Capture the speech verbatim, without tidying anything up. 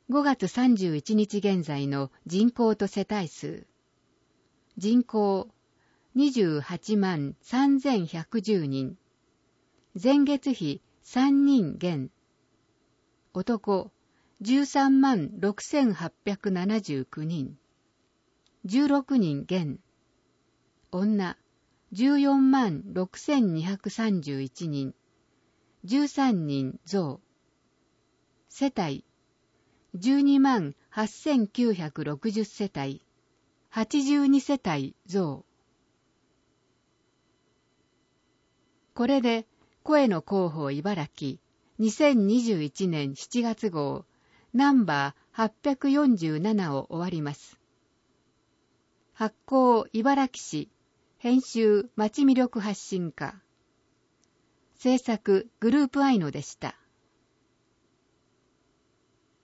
ごがつさんじゅういちにち現在の人口と世帯数。人口にじゅうはちまんさんぜんひゃくじゅうにん。前月比さんにん減。男じゅうさんまんろくせんはっぴゃくななじゅうきゅうにん。じゅうろくにん減。女じゅうよんまんろくせんにひゃくさんじゅういちにん。じゅうさんにん増。世帯じゅうにまんはっせんきゅうひゃくろくじゅう世帯。はちじゅうに世帯増。これで声の広報茨城にせんにじゅういちねんしちがつ号ナンバーはっぴゃくよんじゅうななを終わります。発行茨城市、編集町魅力発信課、制作グループアイノでした。